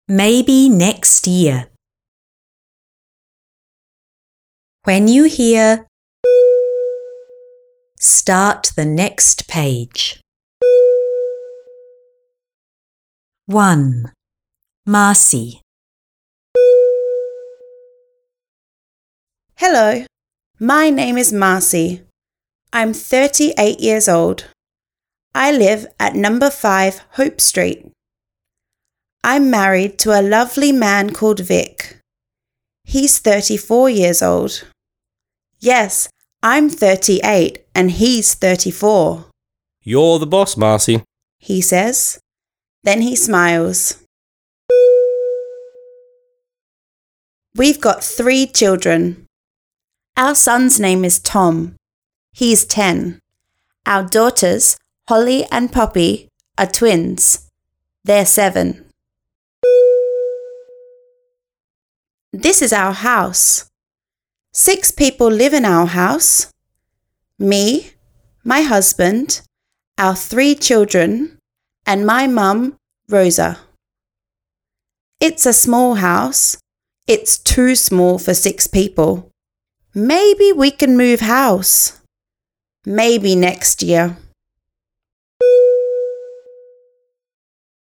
Maybe next year. When you hear, start the next page. 1. Marcy. Hello, my name is Marcy. I'm 38 years old. I live at number 5 Hope Street. I'm married to a lovely man called Vic. He's 34 years old. Yes, I'm 38 and he's 34. You're the boss, Marcy, he says. Then he smiles. We've got 3 children. Our son's name is Tom. He's 10. Our daughters, Holly and Poppy, are twins. They're 7. This is our house. 6 people live in our house. Me, my husband, our 3 children, and my mum, Rosa. It's a small house. It's too small for 6 people. Maybe we can move house. Maybe next year.